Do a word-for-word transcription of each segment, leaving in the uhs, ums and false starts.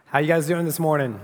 How you guys doing this morning?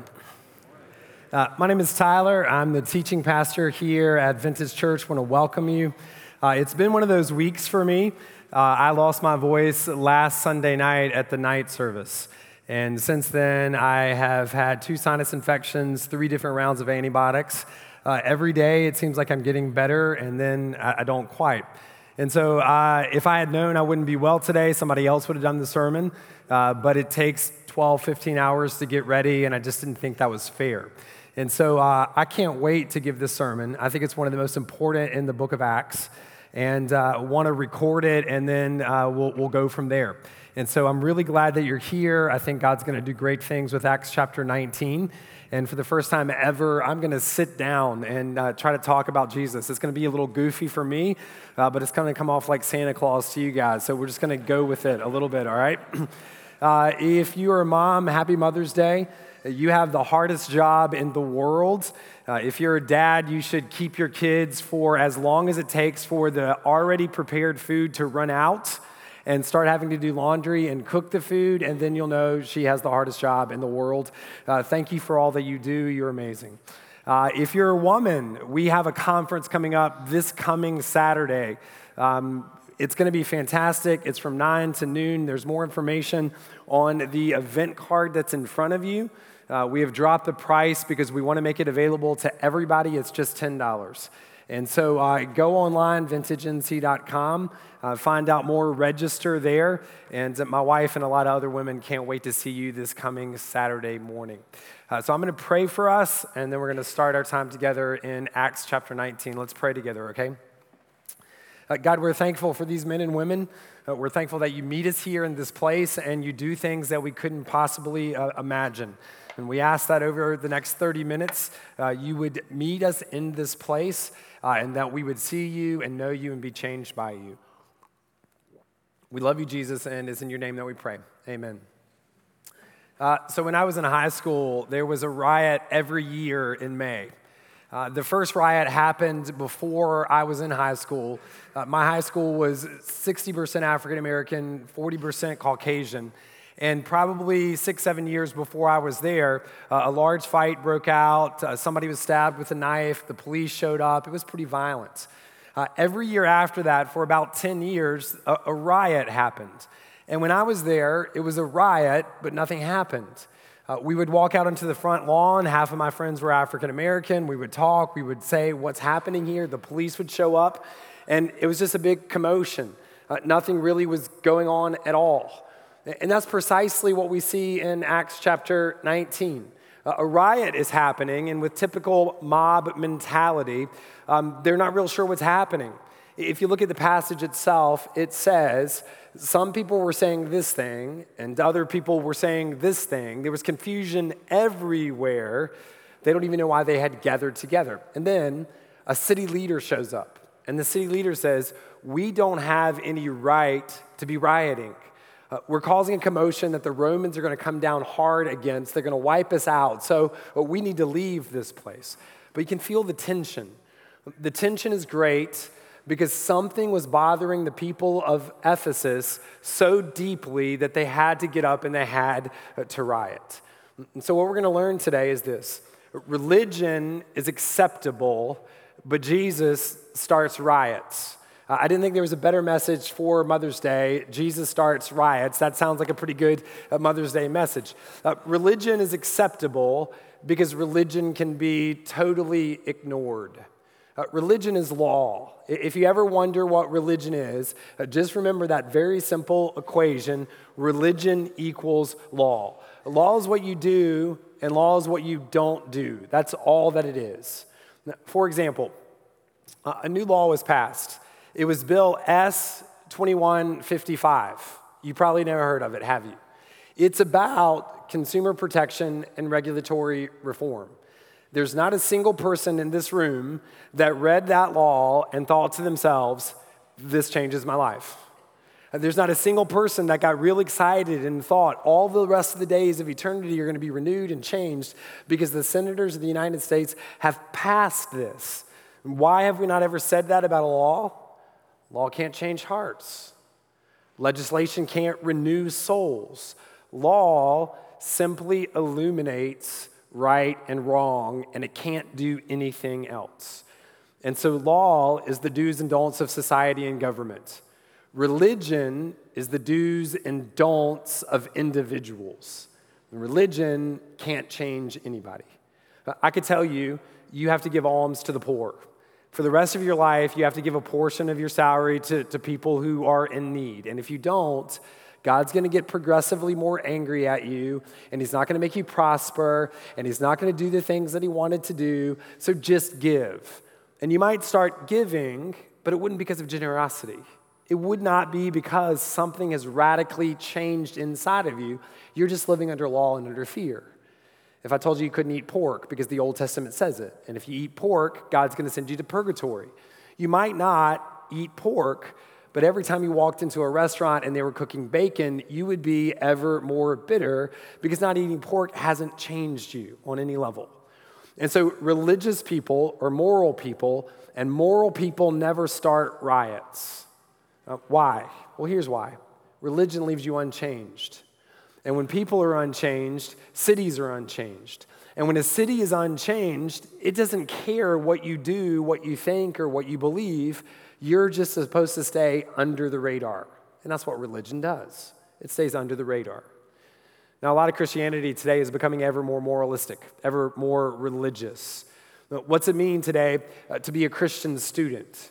Uh, my name is Tyler. I'm the teaching pastor here at Vintage Church. I want to welcome you. Uh, it's been one of those weeks for me. Uh, I lost my voice last Sunday night at the night service. And since then, I have had two sinus infections, three different rounds of antibiotics. Uh, every day, it seems like I'm getting better, and then I, I don't quite. And so uh, if I had known I wouldn't be well today, somebody else would have done the sermon. Uh, but it takes twelve, fifteen hours to get ready, and I just didn't think that was fair. And so uh, I can't wait to give this sermon. I think it's one of the most important in the book of Acts, and uh, want to record it, and then uh, we'll, we'll go from there. And so I'm really glad that you're here. I think God's going to do great things with Acts chapter nineteen. And for the first time ever, I'm going to sit down and uh, try to talk about Jesus. It's going to be a little goofy for me, uh, but it's going to come off like Santa Claus to you guys. So we're just going to go with it a little bit, all right? Uh, if you are a mom, happy Mother's Day. You have the hardest job in the world. Uh, if you're a dad, you should keep your kids for as long as it takes for the already prepared food to run out and start having to do laundry and cook the food, and then you'll know she has the hardest job in the world. Uh, thank you for all that you do. You're amazing. Uh, if you're a woman, we have a conference coming up this coming Saturday. Um, It's going to be fantastic. It's from nine to noon. There's more information on the event card that's in front of you. Uh, we have dropped the price because we want to make it available to everybody. It's just ten dollars. And so uh, go online, vintage n c dot com, uh, find out more, register there. And my wife and a lot of other women can't wait to see you this coming Saturday morning. Uh, so I'm going to pray for us, and then we're going to start our time together in Acts chapter nineteen. Let's pray together, okay? Uh, God, we're thankful for these men and women. Uh, we're thankful that you meet us here in this place and you do things that we couldn't possibly uh, imagine. And we ask that over the next thirty minutes, uh, you would meet us in this place uh, and that we would see you and know you and be changed by you. We love you, Jesus, and it's in your name that we pray. Amen. Uh, so when I was in high school, there was a riot every year in May. Uh, the first riot happened before I was in high school. Uh, my high school was sixty percent African American, forty percent Caucasian. And probably six, seven years before I was there, uh, a large fight broke out. Uh, somebody was stabbed with a knife. The police showed up. It was pretty violent. Uh, every year after that, for about ten years, a, a riot happened. And when I was there, it was a riot, but nothing happened. Uh, we would walk out onto the front lawn. Half of my friends were African American. We would talk. We would say, what's happening here? The police would show up. And it was just a big commotion. Uh, nothing really was going on at all. And that's precisely what we see in Acts chapter nineteen. Uh, a riot is happening, and with typical mob mentality, um, they're not real sure what's happening. If you look at the passage itself, it says some people were saying this thing, and other people were saying this thing. There was confusion everywhere. They don't even know why they had gathered together. And then a city leader shows up, and the city leader says, we don't have any right to be rioting. Uh, we're causing a commotion that the Romans are going to come down hard against. They're going to wipe us out. So uh, we need to leave this place. But you can feel the tension. The tension is great because something was bothering the people of Ephesus so deeply that they had to get up and they had uh, to riot. And so what we're going to learn today is this. Religion is acceptable, but Jesus starts riots. Uh, I didn't think there was a better message for Mother's Day. Jesus starts riots. That sounds like a pretty good uh, Mother's Day message. Uh, religion is acceptable because religion can be totally ignored. Uh, religion is law. If you ever wonder what religion is, uh, just remember that very simple equation. Religion equals law. Law is what you do, and law is what you don't do. That's all that it is. Now, for example, uh, a new law was passed. It was Bill S twenty-one fifty-five. You probably never heard of it, have you? It's about consumer protection and regulatory reform. There's not a single person in this room that read that law and thought to themselves, this changes my life. There's not a single person that got real excited and thought all the rest of the days of eternity are going to be renewed and changed because the senators of the United States have passed this. Why have we not ever said that about a law? Law can't change hearts. Legislation can't renew souls. Law simply illuminates right and wrong, and it can't do anything else. And so law is the do's and don'ts of society and government. Religion is the do's and don'ts of individuals. Religion can't change anybody. I could tell you, you have to give alms to the poor. For the rest of your life, you have to give a portion of your salary to, to people who are in need. And if you don't, God's going to get progressively more angry at you, and he's not going to make you prosper, and he's not going to do the things that he wanted to do. So just give. And you might start giving, but it wouldn't be because of generosity. It would not be because something has radically changed inside of you. You're just living under law and under fear. If I told you you couldn't eat pork because the Old Testament says it, and if you eat pork, God's going to send you to purgatory. You might not eat pork, but every time you walked into a restaurant and they were cooking bacon, you would be ever more bitter because not eating pork hasn't changed you on any level. And so religious people are moral people, and moral people never start riots. Uh, why? Well, here's why. Religion leaves you unchanged. And when people are unchanged, cities are unchanged. And when a city is unchanged, it doesn't care what you do, what you think, or what you believe. You're just supposed to stay under the radar. And that's what religion does. It stays under the radar. Now, a lot of Christianity today is becoming ever more moralistic, ever more religious. What's it mean today uh, to be a Christian student?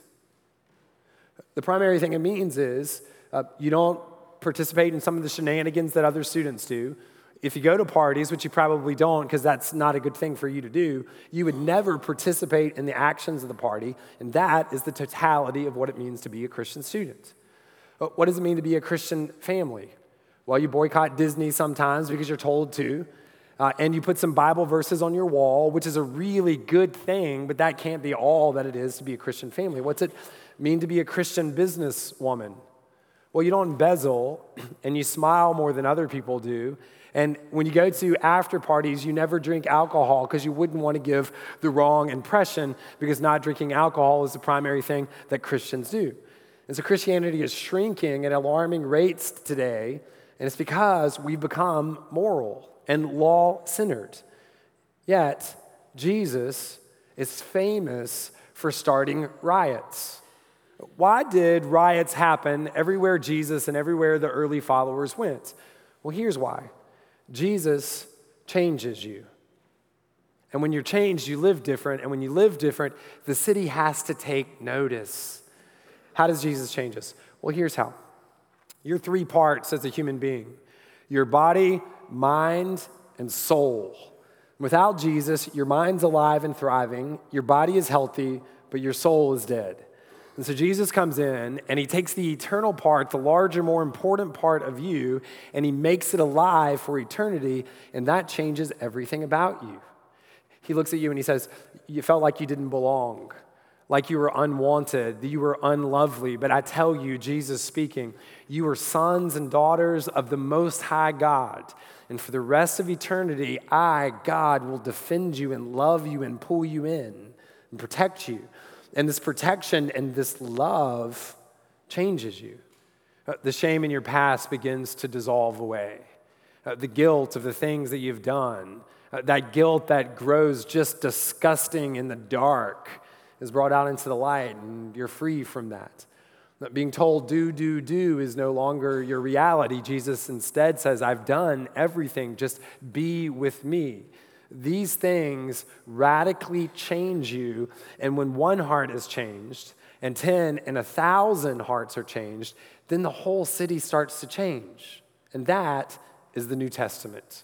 The primary thing it means is uh, you don't participate in some of the shenanigans that other students do. If you go to parties, which you probably don't because that's not a good thing for you to do, you would never participate in the actions of the party, and that is the totality of what it means to be a Christian student. But what does it mean to be a Christian family? Well, you boycott Disney sometimes because you're told to, uh, and you put some Bible verses on your wall, which is a really good thing, but that can't be all that it is to be a Christian family. What's it mean to be a Christian businesswoman? Well, you don't embezzle, and you smile more than other people do. And when you go to after parties, you never drink alcohol because you wouldn't want to give the wrong impression, because not drinking alcohol is the primary thing that Christians do. And so Christianity is shrinking at alarming rates today, and it's because we've become moral and law-centered. Yet, Jesus is famous for starting riots. Why did riots happen everywhere Jesus and everywhere the early followers went? Well, here's why. Jesus changes you. And when you're changed, you live different. And when you live different, the city has to take notice. How does Jesus change us? Well, here's how. You're three parts as a human being: your body, mind, and soul. Without Jesus, your mind's alive and thriving, your body is healthy, but your soul is dead. And so Jesus comes in, and he takes the eternal part, the larger, more important part of you, and he makes it alive for eternity, and that changes everything about you. He looks at you and he says, you felt like you didn't belong, like you were unwanted, that you were unlovely. But I tell you, Jesus speaking, you are sons and daughters of the Most High God. And for the rest of eternity, I, God, will defend you and love you and pull you in and protect you. And this protection and this love changes you. Uh, the shame in your past begins to dissolve away. Uh, the guilt of the things that you've done, uh, that guilt that grows just disgusting in the dark, is brought out into the light, and you're free from that. Uh, being told do, do, do is no longer your reality. Jesus instead says, I've done everything, just be with me. These things radically change you, and when one heart is changed, and ten and a thousand hearts are changed, then the whole city starts to change. And that is the New Testament.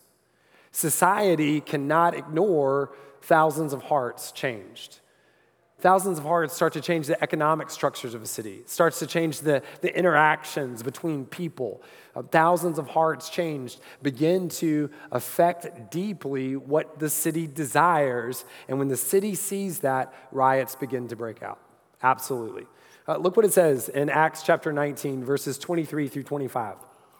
Society cannot ignore thousands of hearts changed. Thousands of hearts start to change the economic structures of a city. It starts to change the, the interactions between people. Uh, thousands of hearts changed begin to affect deeply what the city desires. And when the city sees that, riots begin to break out. Absolutely. Uh, look what it says in Acts chapter nineteen, verses twenty-three through twenty-five.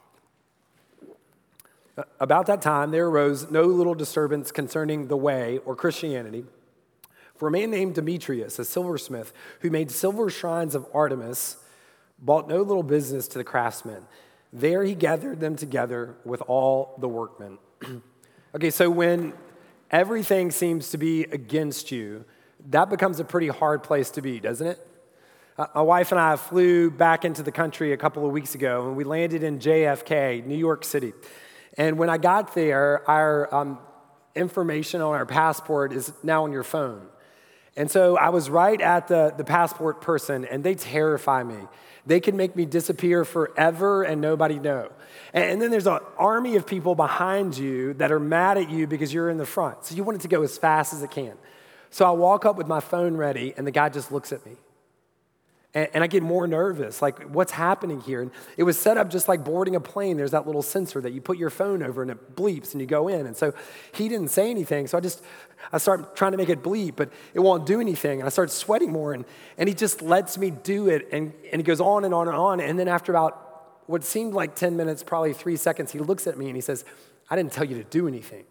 Uh, about that time, there arose no little disturbance concerning the way, or Christianity, for a man named Demetrius, a silversmith, who made silver shrines of Artemis, brought no little business to the craftsmen. There he gathered them together with all the workmen. Okay, so when everything seems to be against you, that becomes a pretty hard place to be, doesn't it? Uh, my wife and I flew back into the country a couple of weeks ago, and we landed in J F K, New York City. And when I got there, our um, information on our passport is now on your phone. And so I was right at the, the passport person, and they terrify me. They can make me disappear forever and nobody know. And, and then there's an army of people behind you that are mad at you because you're in the front. So you want it to go as fast as it can. So I walk up with my phone ready, and the guy just looks at me. And, and I get more nervous, like, what's happening here? And it was set up just like boarding a plane. There's that little sensor that you put your phone over, and it bleeps, and you go in. And so he didn't say anything, so I just, I start trying to make it bleep, but it won't do anything. And I start sweating more, and, and he just lets me do it, and, and he goes on and on and on. And then after about what seemed like ten minutes, probably three seconds, he looks at me and he says, I didn't tell you to do anything.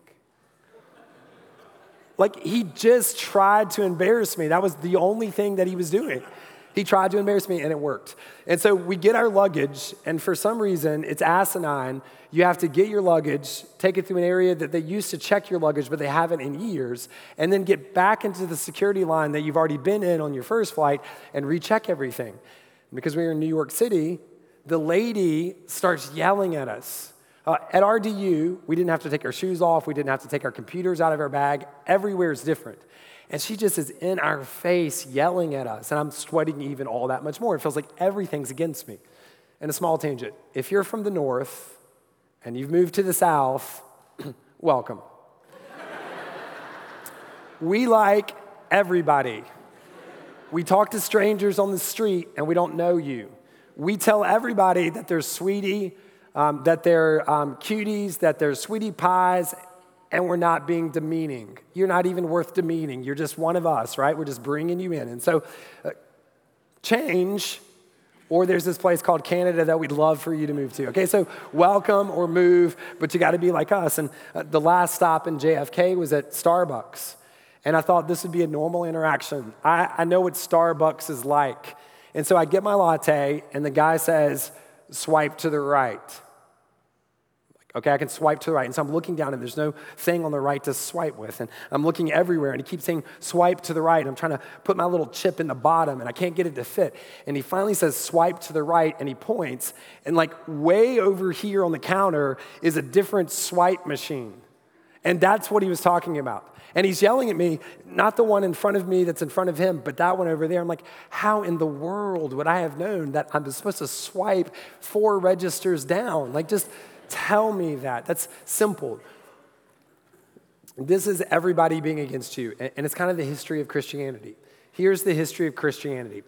Like, he just tried to embarrass me. That was the only thing that he was doing. He tried to embarrass me, and it worked. And so we get our luggage, and for some reason, it's asinine. You have to get your luggage, take it through an area that they used to check your luggage, but they haven't in years, and then get back into the security line that you've already been in on your first flight and recheck everything. Because we were in New York City, the lady starts yelling at us. Uh, at R D U, we didn't have to take our shoes off. We didn't have to take our computers out of our bag. Everywhere is different. And she just is in our face yelling at us, and I'm sweating even all that much more. It feels like everything's against me. And a small tangent, if you're from the north and you've moved to the south, welcome. We like everybody. We talk to strangers on the street, and we don't know you. We tell everybody that they're sweetie, um, that they're um, cuties, that they're sweetie pies, and we're not being demeaning. You're not even worth demeaning. You're just one of us, right? We're just bringing you in. And so uh, change, or there's this place called Canada that we'd love for you to move to. Okay, so welcome or move, but you got to be like us. And uh, the last stop in J F K was at Starbucks. And I thought this would be a normal interaction. I, I know what Starbucks is like. And so I get my latte, and the guy says, swipe to the right. Okay, I can swipe to the right. And so I'm looking down, and there's no thing on the right to swipe with. And I'm looking everywhere, and he keeps saying, swipe to the right. And I'm trying to put my little chip in the bottom, and I can't get it to fit. And he finally says, swipe to the right, and he points. And like way over here on the counter is a different swipe machine. And that's what he was talking about. And he's yelling at me, not the one in front of me that's in front of him, but that one over there. I'm like, how in the world would I have known that I'm supposed to swipe four registers down? Like, just tell me that. That's simple. This is everybody being against you, and it's kind of the history of Christianity. Here's the history of Christianity.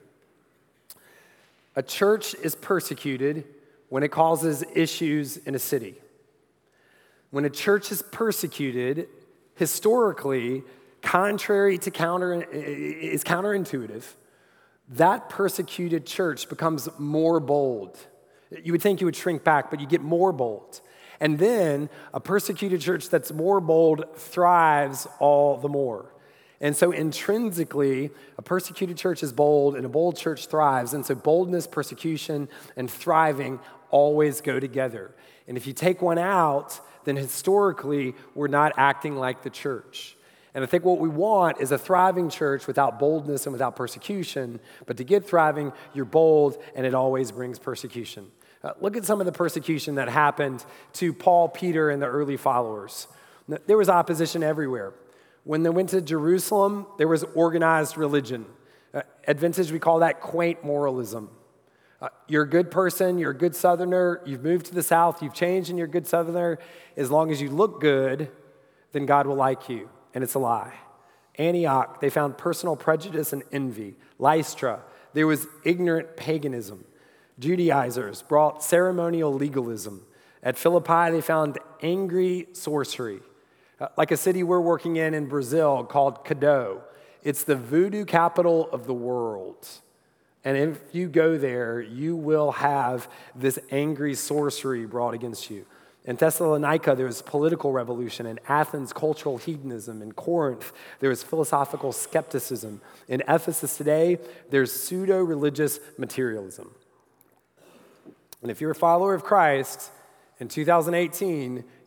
A church is persecuted when it causes issues in a city. When a church is persecuted, historically, contrary to counter, is counterintuitive, that persecuted church becomes more bold. You would think you would shrink back, but you get more bold. And then a persecuted church that's more bold thrives all the more. And so intrinsically, a persecuted church is bold, and a bold church thrives. And so boldness, persecution, and thriving always go together. And if you take one out, then historically, we're not acting like the church. And I think what we want is a thriving church without boldness and without persecution. But to get thriving, you're bold, and it always brings persecution. Uh, look at some of the persecution that happened to Paul, Peter, and the early followers. There was opposition everywhere. When they went to Jerusalem, there was organized religion. Uh, at Vintage, we call that quaint moralism. Uh, you're a good person, you're a good Southerner, you've moved to the South, you've changed and you're a good Southerner. As long as you look good, then God will like you. And it's a lie. Antioch, they found personal prejudice and envy. Lystra, there was ignorant paganism. Judaizers brought ceremonial legalism. At Philippi, they found angry sorcery. Uh, like a city we're working in in Brazil called Cado. It's the voodoo capital of the world. And if you go there, you will have this angry sorcery brought against you. In Thessalonica, there was political revolution. In Athens, cultural hedonism. In Corinth, there was philosophical skepticism. In Ephesus today, there's pseudo-religious materialism. And if you're a follower of Christ in two thousand eighteen,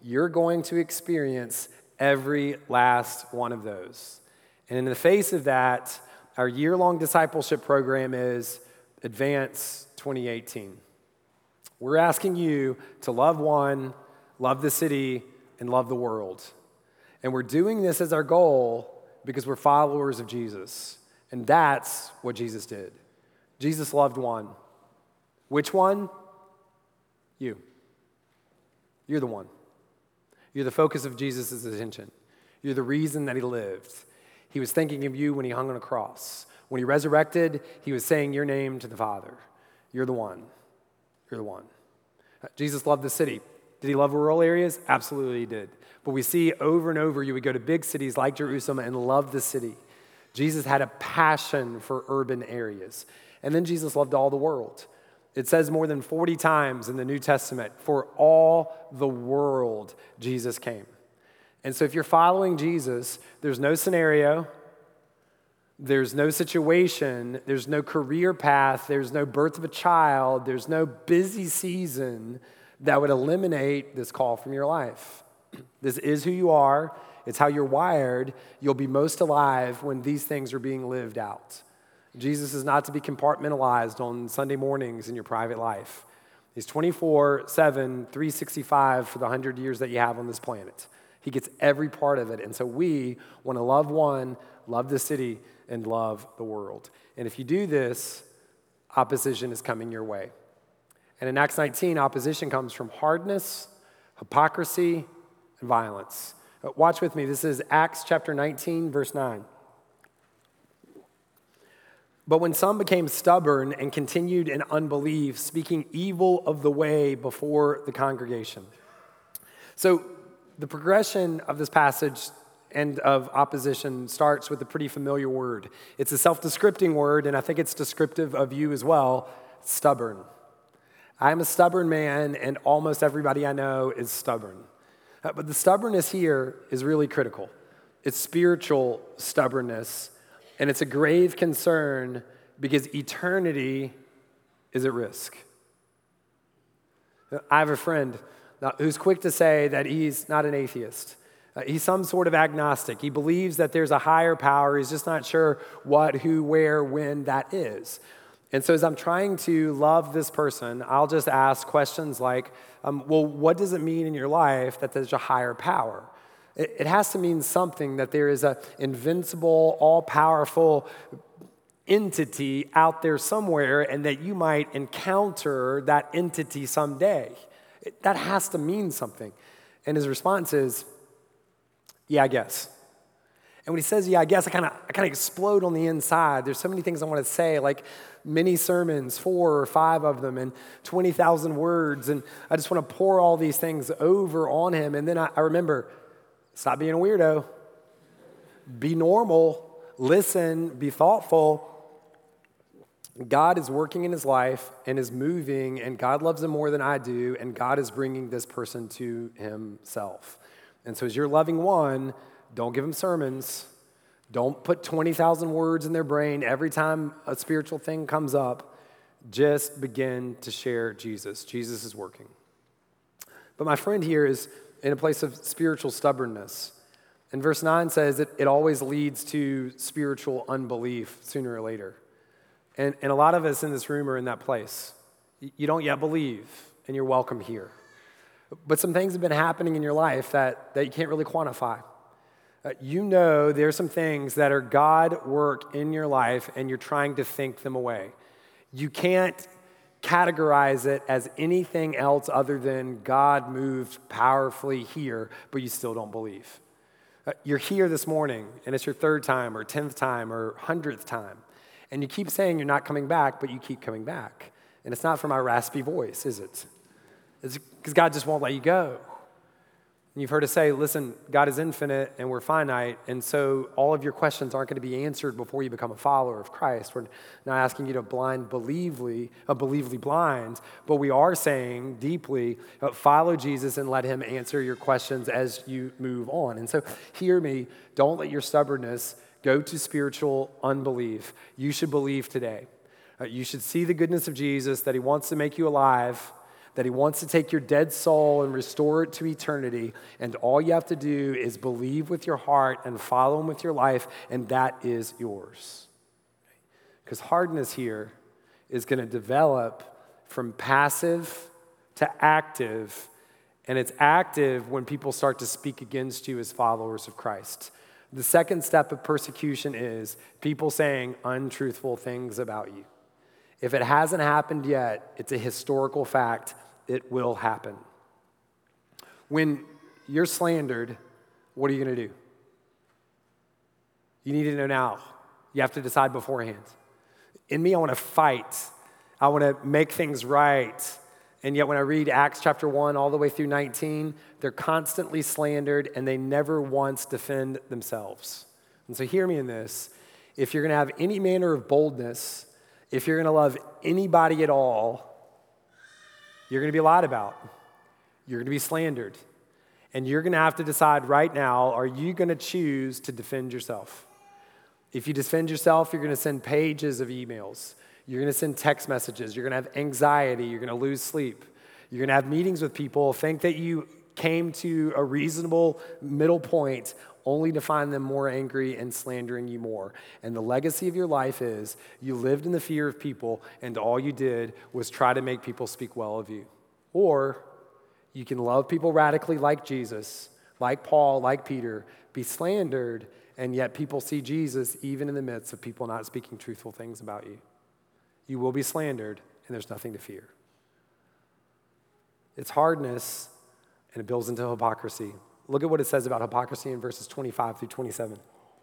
you're going to experience every last one of those. And in the face of that, our year-long discipleship program is Advance twenty eighteen. We're asking you to love one, love the city, and love the world. And we're doing this as our goal because we're followers of Jesus. And that's what Jesus did. Jesus loved one. Which one? You. You're the one. You're the focus of Jesus' attention. You're the reason that he lived. He was thinking of you when he hung on a cross. When he resurrected, he was saying your name to the Father. You're the one. You're the one. Jesus loved the city. Did he love rural areas? Absolutely he did. But we see over and over, you would go to big cities like Jerusalem and love the city. Jesus had a passion for urban areas. And then Jesus loved all the world. It says more than forty times in the New Testament, for all the world, Jesus came. And so if you're following Jesus, there's no scenario, there's no situation, there's no career path, there's no birth of a child, there's no busy season that would eliminate this call from your life. This is who you are. It's how you're wired. You'll be most alive when these things are being lived out. Jesus is not to be compartmentalized on Sunday mornings in your private life. He's twenty-four seven, three sixty-five for the one hundred years that you have on this planet. He gets every part of it. And so we want to love one, love the city, and love the world. And if you do this, opposition is coming your way. And in Acts nineteen, opposition comes from hardness, hypocrisy, and violence. Watch with me. This is Acts chapter nineteen, verse nine. But when some became stubborn and continued in unbelief, speaking evil of the way before the congregation. So the progression of this passage and of opposition starts with a pretty familiar word. It's a self-descripting word, and I think it's descriptive of you as well, stubborn. I'm a stubborn man, and almost everybody I know is stubborn. Uh, but the stubbornness here is really critical. It's spiritual stubbornness, and it's a grave concern because eternity is at risk. I have a friend who's quick to say that he's not an atheist. Uh, he's some sort of agnostic. He believes that there's a higher power. He's just not sure what, who, where, when that is. And so as I'm trying to love this person, I'll just ask questions like, um, well, what does it mean in your life that there's a higher power? It, it has to mean something, that there is an invincible, all-powerful entity out there somewhere, and that you might encounter that entity someday. It, that has to mean something. And his response is, yeah, I guess. And when he says, yeah, I guess, I kind of I kind of explode on the inside. There's so many things I want to say, like many sermons, four or five of them, and twenty thousand words. And I just want to pour all these things over on him. And then I, I remember, stop being a weirdo. Be normal. Listen. Be thoughtful. God is working in his life and is moving, and God loves him more than I do, and God is bringing this person to himself. And so as you're loving one, don't give them sermons. Don't put twenty thousand words in their brain every time a spiritual thing comes up. Just begin to share Jesus. Jesus is working. But my friend here is in a place of spiritual stubbornness. And verse nine says that it always leads to spiritual unbelief sooner or later. And, and a lot of us in this room are in that place. You don't yet believe, and you're welcome here. But some things have been happening in your life that, that you can't really quantify. Uh, you know there's some things that are God work in your life, and you're trying to think them away. You can't categorize it as anything else other than God moved powerfully here, but you still don't believe. Uh, you're here this morning, and it's your third time or tenth time or hundredth time, and you keep saying you're not coming back, but you keep coming back. And it's not for my raspy voice, is it? It's because God just won't let you go. And you've heard us say, listen, God is infinite and we're finite, and so all of your questions aren't going to be answered before you become a follower of Christ. We're not asking you to blind believely, uh, believely blind, but we are saying deeply, uh, follow Jesus and let him answer your questions as you move on. And so hear me, don't let your stubbornness go to spiritual unbelief. You should believe today. Uh, you should see the goodness of Jesus, that he wants to make you alive, that he wants to take your dead soul and restore it to eternity, and all you have to do is believe with your heart and follow him with your life, and that is yours. Because hardness here is going to develop from passive to active, and it's active when people start to speak against you as followers of Christ. The second step of persecution is people saying untruthful things about you. If it hasn't happened yet, it's a historical fact. It will happen. When you're slandered, what are you going to do? You need to know now. You have to decide beforehand. In me, I want to fight. I want to make things right. And yet when I read Acts chapter one all the way through nineteen, they're constantly slandered and they never once defend themselves. And so hear me in this. If you're going to have any manner of boldness, if you're going to love anybody at all, you're going to be lied about. You're going to be slandered. And you're going to have to decide right now, are you going to choose to defend yourself? If you defend yourself, you're going to send pages of emails. You're going to send text messages. You're going to have anxiety. You're going to lose sleep. You're going to have meetings with people, think that you came to a reasonable middle point only to find them more angry and slandering you more. And the legacy of your life is you lived in the fear of people and all you did was try to make people speak well of you. Or you can love people radically like Jesus, like Paul, like Peter, be slandered, and yet people see Jesus even in the midst of people not speaking truthful things about you. You will be slandered, and there's nothing to fear. It's hardness, and it builds into hypocrisy. Look at what it says about hypocrisy in verses twenty-five through twenty-seven.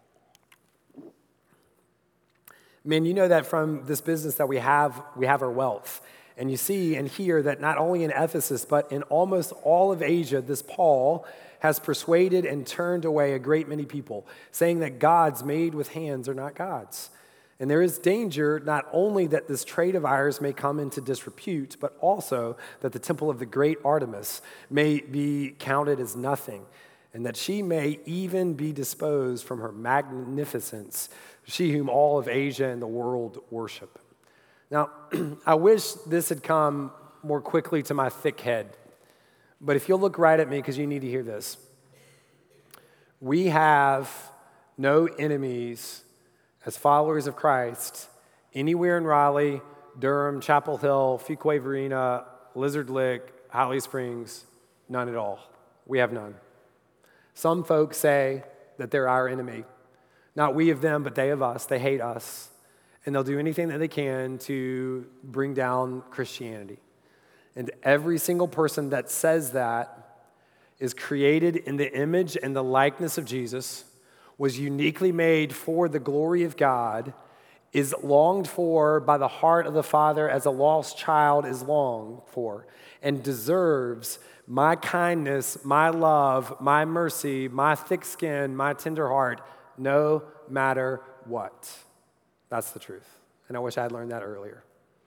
Men, you know that from this business that we have, we have our wealth. And you see and hear that not only in Ephesus, but in almost all of Asia, this Paul has persuaded and turned away a great many people, saying that gods made with hands are not gods. And there is danger not only that this trade of ours may come into disrepute, but also that the temple of the great Artemis may be counted as nothing, and that she may even be disposed from her magnificence, she whom all of Asia and the world worship. Now, I wish this had come more quickly to my thick head, but if you'll look right at me, because you need to hear this. We have no enemies as followers of Christ anywhere in Raleigh, Durham, Chapel Hill, Fuquay Varina, Lizard Lick, Holly Springs, none at all. We have none. Some folks say that they're our enemy. Not we of them, but they of us. They hate us. And they'll do anything that they can to bring down Christianity. And every single person that says that is created in the image and the likeness of Jesus, was uniquely made for the glory of God, is longed for by the heart of the Father as a lost child is longed for, and deserves my kindness, my love, my mercy, my thick skin, my tender heart, no matter what. That's the truth. And I wish I had learned that earlier.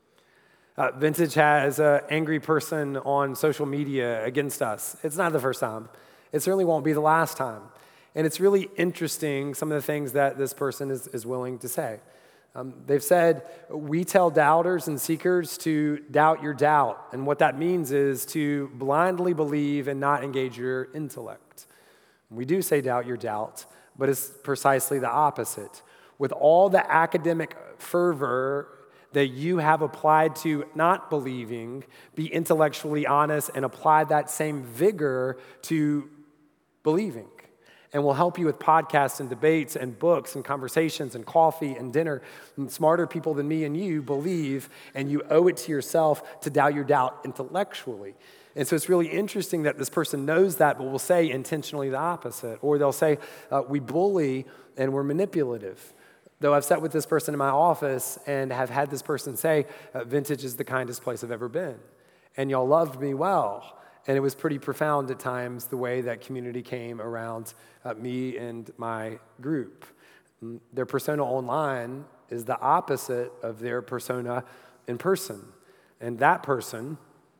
Uh, Vintage has an angry person on social media against us. It's not the first time. It certainly won't be the last time. And it's really interesting, some of the things that this person is, is willing to say. Um, they've said, we tell doubters and seekers to doubt your doubt. And what that means is to blindly believe and not engage your intellect. We do say doubt your doubt, but it's precisely the opposite. With all the academic fervor that you have applied to not believing, be intellectually honest and apply that same vigor to believing. And we'll help you with podcasts and debates and books and conversations and coffee and dinner. And smarter people than me and you believe, and you owe it to yourself to doubt your doubt intellectually. And so it's really interesting that this person knows that, but will say intentionally the opposite. Or they'll say, uh, we bully and we're manipulative. Though I've sat with this person in my office and have had this person say, uh, Vintage is the kindest place I've ever been. And y'all loved me well. And it was pretty profound at times, the way that community came around uh, me and my group. Their persona online is the opposite of their persona in person. And that person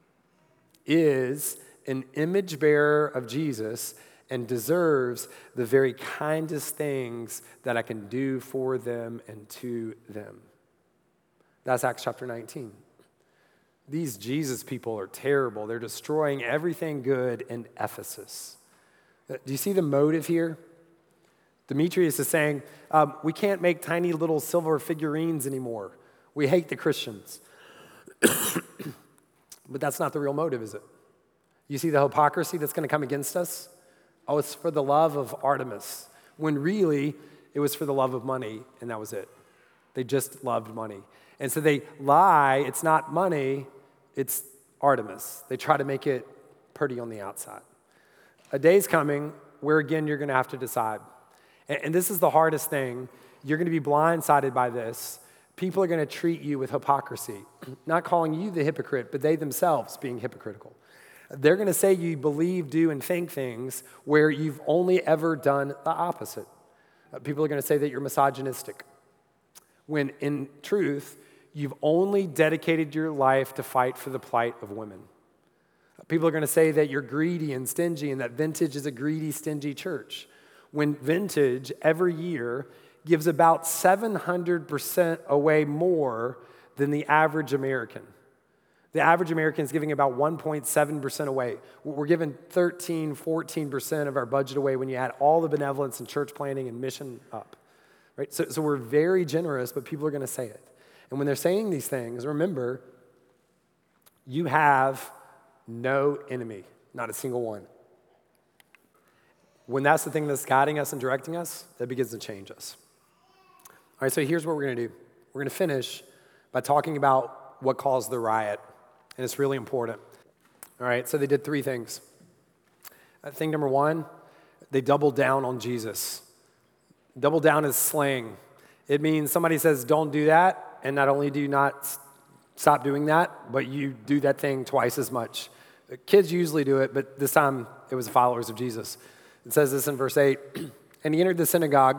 is an image bearer of Jesus and deserves the very kindest things that I can do for them and to them. That's Acts chapter nineteen. these Jesus people are terrible. They're destroying everything good in Ephesus. Do you see the motive here? Demetrius is saying, um, we can't make tiny little silver figurines anymore. We hate the Christians. But that's not the real motive, is it? You see the hypocrisy that's going to come against us? Oh, it's for the love of Artemis, when really it was for the love of money, and that was it. They just loved money. And so they lie, it's not money, it's Artemis. They try to make it pretty on the outside. A day's coming where, again, you're going to have to decide. And, and this is the hardest thing. You're going to be blindsided by this. People are going to treat you with hypocrisy, not calling you the hypocrite, but they themselves being hypocritical. They're going to say you believe, do, and think things where you've only ever done the opposite. People are going to say that you're misogynistic, when in truth, you've only dedicated your life to fight for the plight of women. People are going to say that you're greedy and stingy and that Vintage is a greedy, stingy church, when Vintage every year gives about seven hundred percent away more than the average American. The average American is giving about one point seven percent away. We're giving thirteen, fourteen percent of our budget away when you add all the benevolence and church planning and mission up. Right? So, so we're very generous, but people are going to say it. And when they're saying these things, remember, you have no enemy, not a single one. When that's the thing that's guiding us and directing us, that begins to change us. All right, so here's what we're going to do. We're going to finish by talking about what caused the riot, and it's really important. All right, so they did three things. Uh, thing number one, they doubled down on Jesus. Double down is slang. It means somebody says, don't do that, and not only do you not stop doing that, but you do that thing twice as much. Kids usually do it, but this time it was the followers of Jesus. It says this in verse eight, and he entered the synagogue,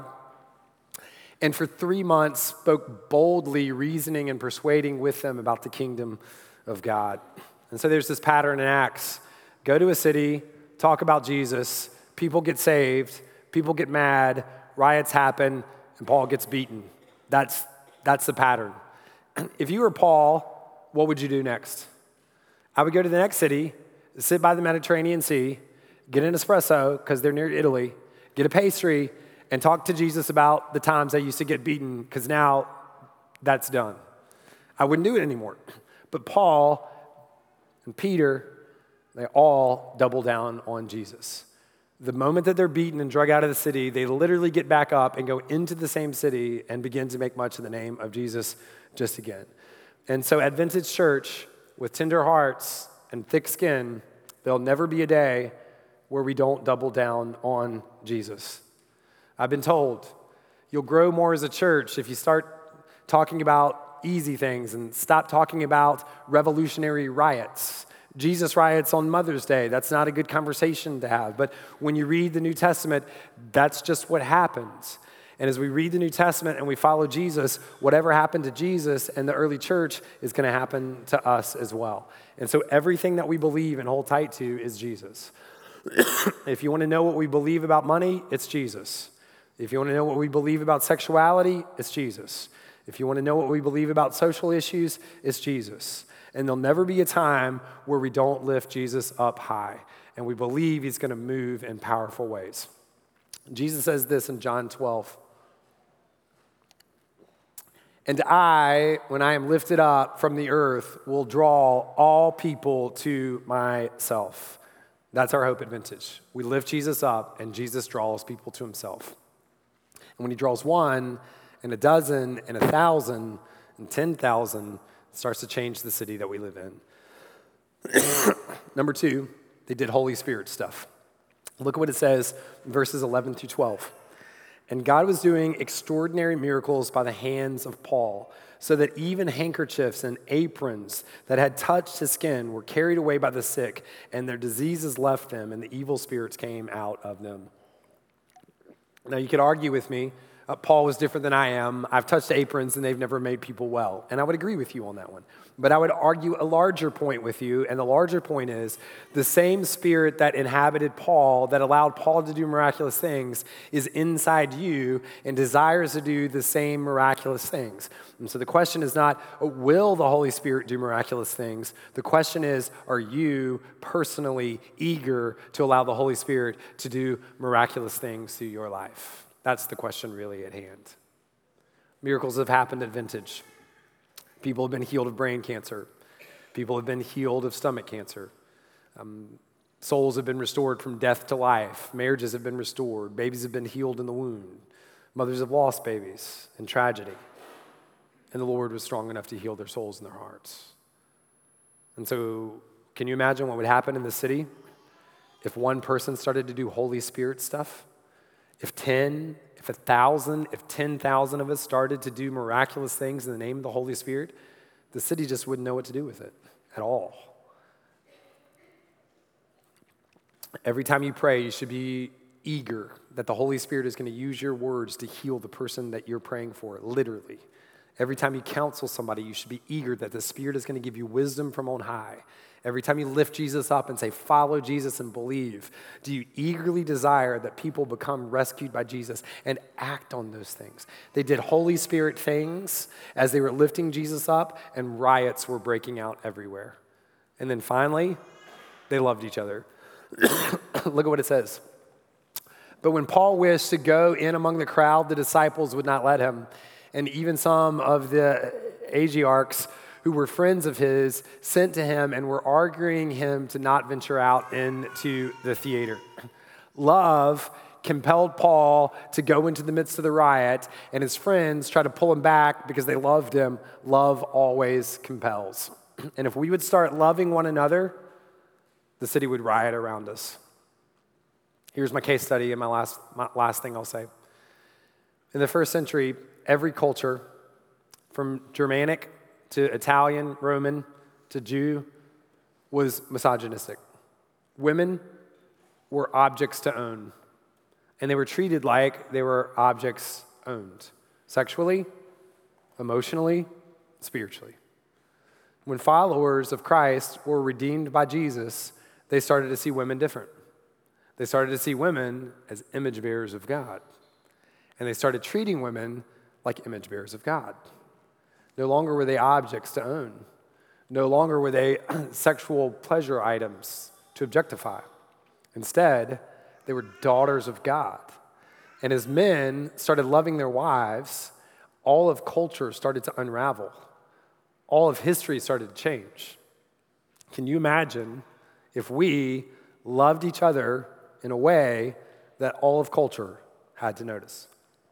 and for three months spoke boldly, reasoning and persuading with them about the kingdom of God. And so there's this pattern in Acts. Go to a city, talk about Jesus, people get saved, people get mad, riots happen, and Paul gets beaten. That's, that's the pattern. If you were Paul, what would you do next? I would go to the next city, sit by the Mediterranean Sea, get an espresso, because they're near Italy, get a pastry, and talk to Jesus about the times I used to get beaten, because now that's done. I wouldn't do it anymore. But Paul and Peter, they all double down on Jesus. The moment that they're beaten and drug out of the city, they literally get back up and go into the same city and begin to make much of the name of Jesus just again. And so at Vintage Church, with tender hearts and thick skin, there'll never be a day where we don't double down on Jesus. I've been told you'll grow more as a church if you start talking about easy things and stop talking about revolutionary riots. Jesus riots on Mother's Day. That's not a good conversation to have. But when you read the New Testament, that's just what happens. And as we read the New Testament and we follow Jesus, whatever happened to Jesus and the early church is going to happen to us as well. And so everything that we believe and hold tight to is Jesus. If you want to know what we believe about money, it's Jesus. If you want to know what we believe about sexuality, it's Jesus. If you want to know what we believe about social issues, it's Jesus. And there'll never be a time where we don't lift Jesus up high. And we believe he's going to move in powerful ways. Jesus says this in John twelve. And I, when I am lifted up from the earth, will draw all people to myself. That's our hope at Vintage. We lift Jesus up, and Jesus draws people to himself. And when he draws one, and a dozen, and a thousand, and ten thousand, it starts to change the city that we live in. Number two, they did Holy Spirit stuff. Look at what it says in verses eleven through twelve. And God was doing extraordinary miracles by the hands of Paul, so that even handkerchiefs and aprons that had touched his skin were carried away by the sick, and their diseases left them, and the evil spirits came out of them. Now, you could argue with me Uh, Paul was different than I am. I've touched aprons and they've never made people well. And I would agree with you on that one. But I would argue a larger point with you, and the larger point is the same spirit that inhabited Paul, that allowed Paul to do miraculous things, is inside you and desires to do the same miraculous things. And so the question is not, will the Holy Spirit do miraculous things? The question is, are you personally eager to allow the Holy Spirit to do miraculous things through your life? That's the question really at hand. Miracles have happened at Vintage. People have been healed of brain cancer. People have been healed of stomach cancer. Um, souls have been restored from death to life. Marriages have been restored. Babies have been healed in the womb. Mothers have lost babies in tragedy. And the Lord was strong enough to heal their souls and their hearts. And so, can you imagine what would happen in the city if one person started to do Holy Spirit stuff? If ten, if a thousand, if ten thousand of us started to do miraculous things in the name of the Holy Spirit, the city just wouldn't know what to do with it at all. Every time you pray, you should be eager that the Holy Spirit is going to use your words to heal the person that you're praying for, literally. Every time you counsel somebody, you should be eager that the Spirit is going to give you wisdom from on high. Every time you lift Jesus up and say, follow Jesus and believe, do you eagerly desire that people become rescued by Jesus and act on those things? They did Holy Spirit things as they were lifting Jesus up, and riots were breaking out everywhere. And then finally, they loved each other. Look at what it says. But when Paul wished to go in among the crowd, the disciples would not let him. And even some of the Asiarchs who were friends of his sent to him and were arguing him to not venture out into the theater. Love compelled Paul to go into the midst of the riot, and his friends tried to pull him back because they loved him. Love always compels. And if we would start loving one another, the city would riot around us. Here's my case study and my last, my last thing I'll say. In the first century, every culture, from Germanic to Italian, Roman, to Jew, was misogynistic. Women were objects to own, and they were treated like they were objects owned, sexually, emotionally, spiritually. When followers of Christ were redeemed by Jesus, they started to see women different. They started to see women as image bearers of God, and they started treating women like image bearers of God. No longer were they objects to own. No longer were they sexual pleasure items to objectify. Instead, they were daughters of God. And as men started loving their wives, all of culture started to unravel. All of history started to change. Can you imagine if we loved each other in a way that all of culture had to notice?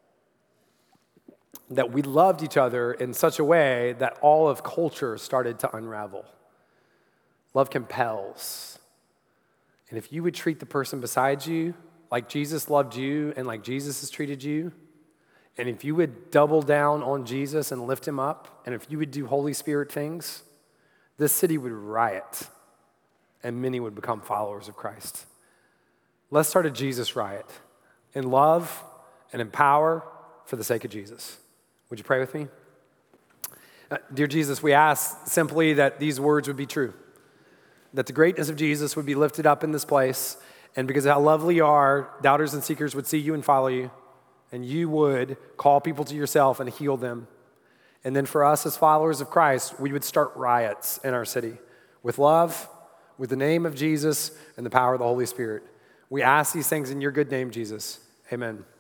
That we loved each other in such a way that all of culture started to unravel. Love compels. And if you would treat the person beside you like Jesus loved you and like Jesus has treated you, and if you would double down on Jesus and lift him up, and if you would do Holy Spirit things, this city would riot, and many would become followers of Christ. Let's start a Jesus riot in love and in power for the sake of Jesus. Would you pray with me? Uh, dear Jesus, we ask simply that these words would be true, that the greatness of Jesus would be lifted up in this place, and because of how lovely you are, doubters and seekers would see you and follow you, and you would call people to yourself and heal them. And then for us as followers of Christ, we would start riots in our city with love, with the name of Jesus, and the power of the Holy Spirit. We ask these things in your good name, Jesus. Amen.